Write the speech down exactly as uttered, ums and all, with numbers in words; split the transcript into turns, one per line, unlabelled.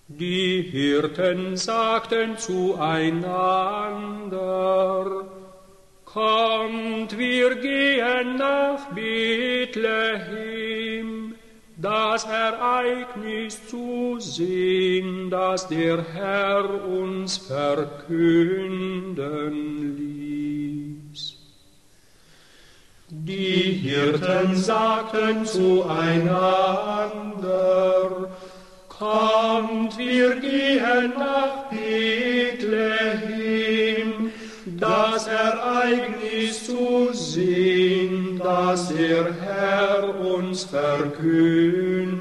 Die Hirten sagten zueinander: Kommt, wir gehen nach Bethlehem, das Ereignis zu sehen, das der Herr uns verkünden ließ. Die Hirten sagten zueinander: Kommt, wir gehen nach Bethlehem, das Ereignis zu sehen, das der Herr uns verkündet.